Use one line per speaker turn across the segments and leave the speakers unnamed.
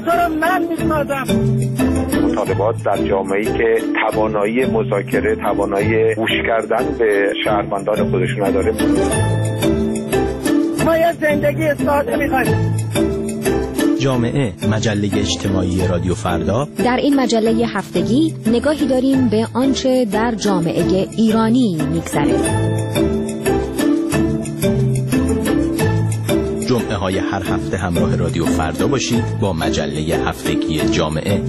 تو رو من میشناسم.
مطالبات در جامعه‌ای که توانایی مذاکره، توانایی گوش کردن به شهروندان خودش نداره.
ما یه زندگی ساده می‌خوایم.
جامعه، مجله اجتماعی رادیو فردا.
در این مجله هفتگی نگاهی داریم به آنچه در جامعه ایرانی می‌گذره.
جمعه های هر هفته همراه رادیو فردا باشید با مجله هفتگی جامعه.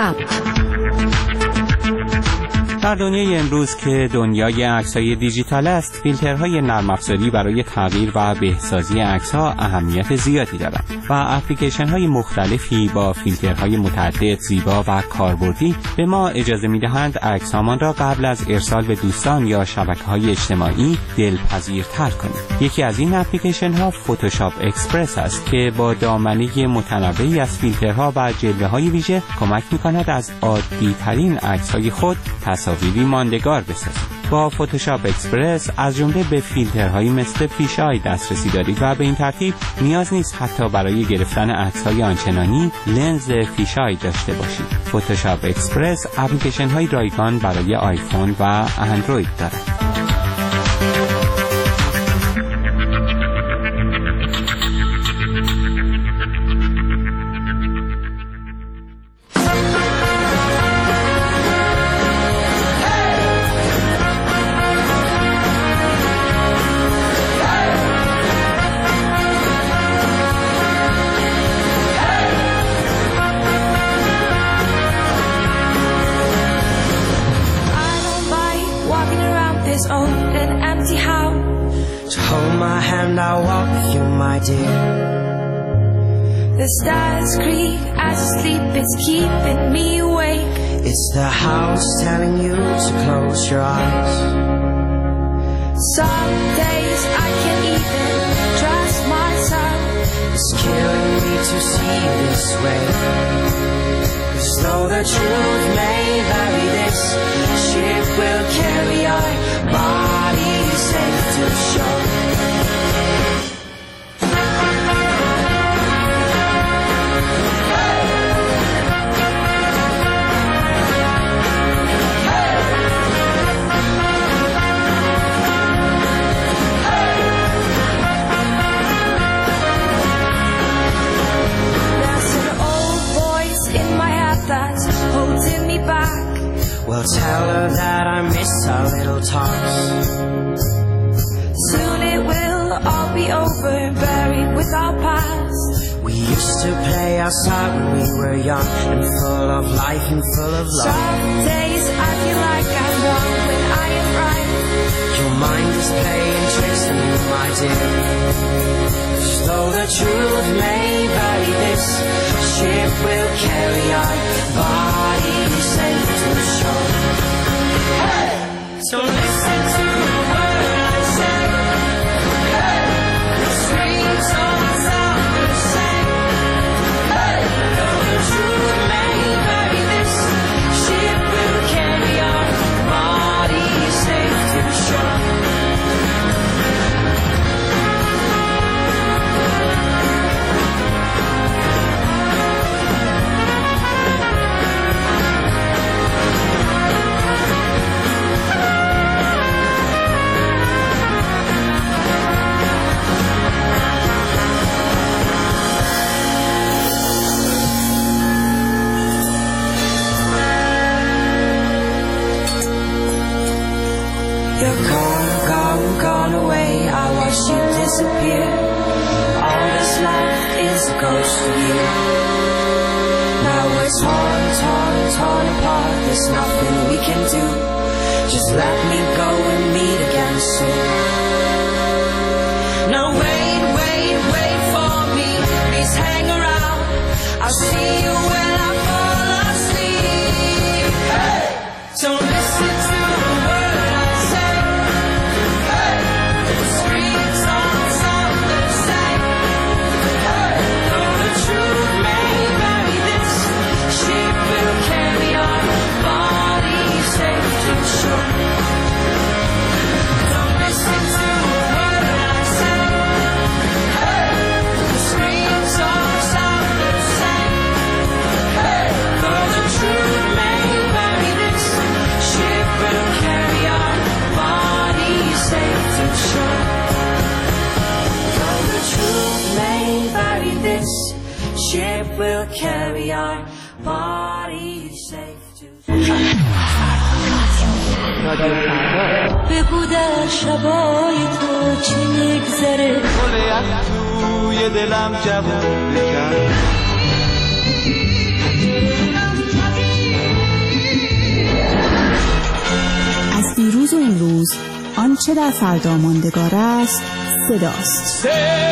ضبط.
در دنیای امروز که دنیای عکس‌های دیجیتال است، فیلترهای نرم افزاری برای تغییر و بهسازی عکس‌ها اهمیت زیادی دارند و اپلیکیشن‌های مختلفی با فیلترهای متعدد، زیبا و کاربردی به ما اجازه می‌دهند عکس‌هامان را قبل از ارسال به دوستان یا شبکه‌های اجتماعی دلپذیرتر کنیم. یکی از این اپلیکیشن‌ها فتوشاپ اکسپرس است که با دامنه متنوعی از فیلترها و جلوه‌های ویژه کمک می‌کند از عادی‌ترین عکس‌های خود تصاویری ماندگار بسازید. با فتوشاپ اکسپرس از جمله به فیلترهایی مثل فیش‌آی دسترسی دارید و به این ترتیب نیاز نیست حتی برای گرفتن عکس‌های آنچنانی لنز فیش‌آی داشته باشید. فتوشاپ اکسپرس اپلیکیشن‌های رایگان برای آیفون و اندروید دارد.
The stars creak as I sleep, it's keeping me awake. It's the house telling you to close your eyes. Some days I can't even trust myself. It's killing me to see this way. 'Cause though the truth may vary, this ship will carry our bodies safe to shore. Well, tell her that I miss our little talks. Soon it will all be over, buried with our past. We used to play outside when we were young and full of life and full of love. Some days I feel like I'm wrong when I am right. Your mind is playing tricks on you, my dear. Though the truth may vary, this ship will carry our bodies safe to shore. Hey! So listen to the word I say. Hey! The streets all sound the same. Hey! Though the truth may vary, this ship will carry our bodies safe to shore. You're gone, gone, gone away. I watched you disappear. All this life is a ghost of you. Now we're torn, torn, torn apart. There's nothing we can do. Just let me go and meet again soon. Now wait, wait, wait for me. Please hang around. I'll see you when I fall asleep. Hey! Don't listen to the word I say. Hey! The streets all sound the same. Hey! Though the truth may vary, this ship will carry our bodies safe to shore. Don't listen to the word I say. Hey! The streets all sound the same. Hey! Though the truth may vary, this ship will carry our bodies safe to shore. Though the truth may vary, this ship will carry our bodies safe to shore. بگو در شبای تو چی میگذره
گل توی دلم جواب بکن
امروز آنچه در فردا ماندگار است صداست.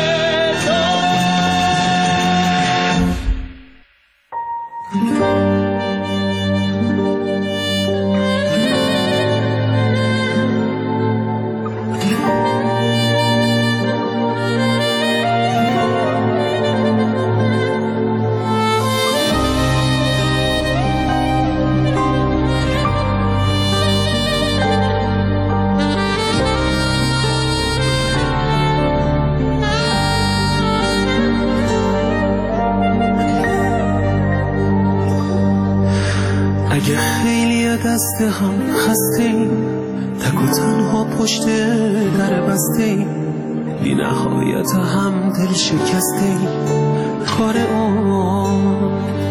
اگه خیلی دست هم خستیم، تک و تنها پشت در بستیم، بی نهایت هم دل شکستیم، کار اون.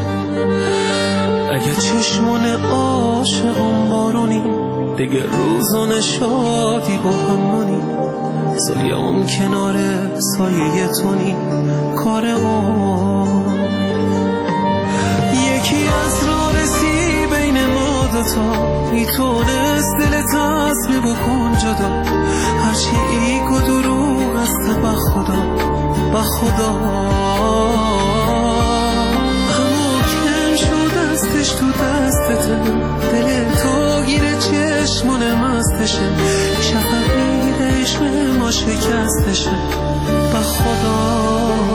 اگه چشمون عاشقان بارونی، دیگه روزان شادی با همونی، سایه اون کنار سایه تونی، کار اون. یکی از راه رسی بین ما دوتا، میتونست دلت عزم بکن جدا، هرچی ایگ و دروغ است به خدا، به خدا. همو کم شد دستش تو دستته، دل تو گیره چشمون مستشه، شفقی عشق ما شکستشه، به خدا.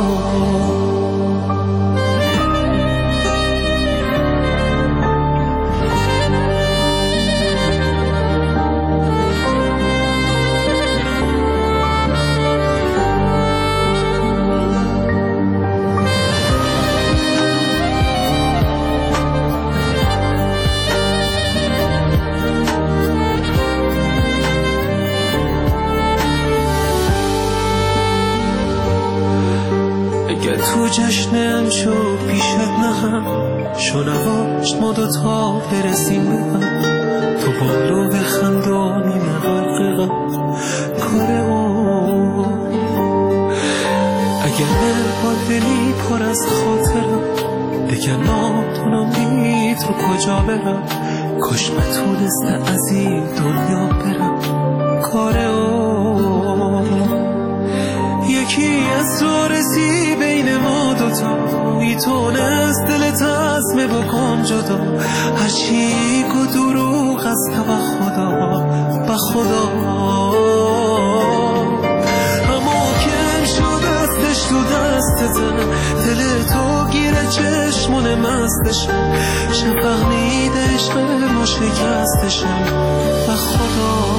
تو جشنم شو پیشت نهم، شنواش ما دوتا برسیم به هم، تو بالو بخند و نیمه غرقه کار اون. اگر با دلی پر از خاطرم، دیگه ناتونم بی تو کجا برم، کاش نتونسته از این دنیا برم، کار اون. یکی از راه رسی بین ما دوتا، میتونست دلت عزم بکن جدا، هرچی که دروغ است به خدا، به خدا. اما کم شد دستش تو دستته، دل تو گیره چشمون مستشه، شفق میده عشق ما شکستشه، به خدا.